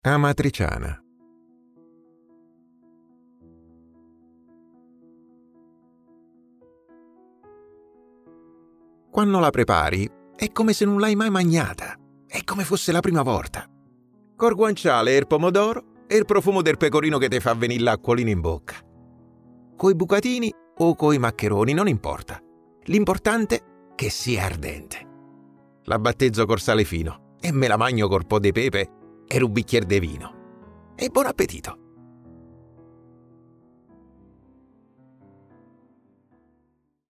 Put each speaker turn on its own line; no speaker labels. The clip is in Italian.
Amatriciana. Quando la prepari è come se non l'hai mai mangiata, è come fosse la prima volta. Col guanciale e il pomodoro e il profumo del pecorino che ti fa venire l'acquolina in bocca. Coi bucatini o coi maccheroni, non importa. L'importante è che sia ardente. La battezzo col sale fino e me la magno col po' di pepe e un bicchiere di vino. E buon appetito!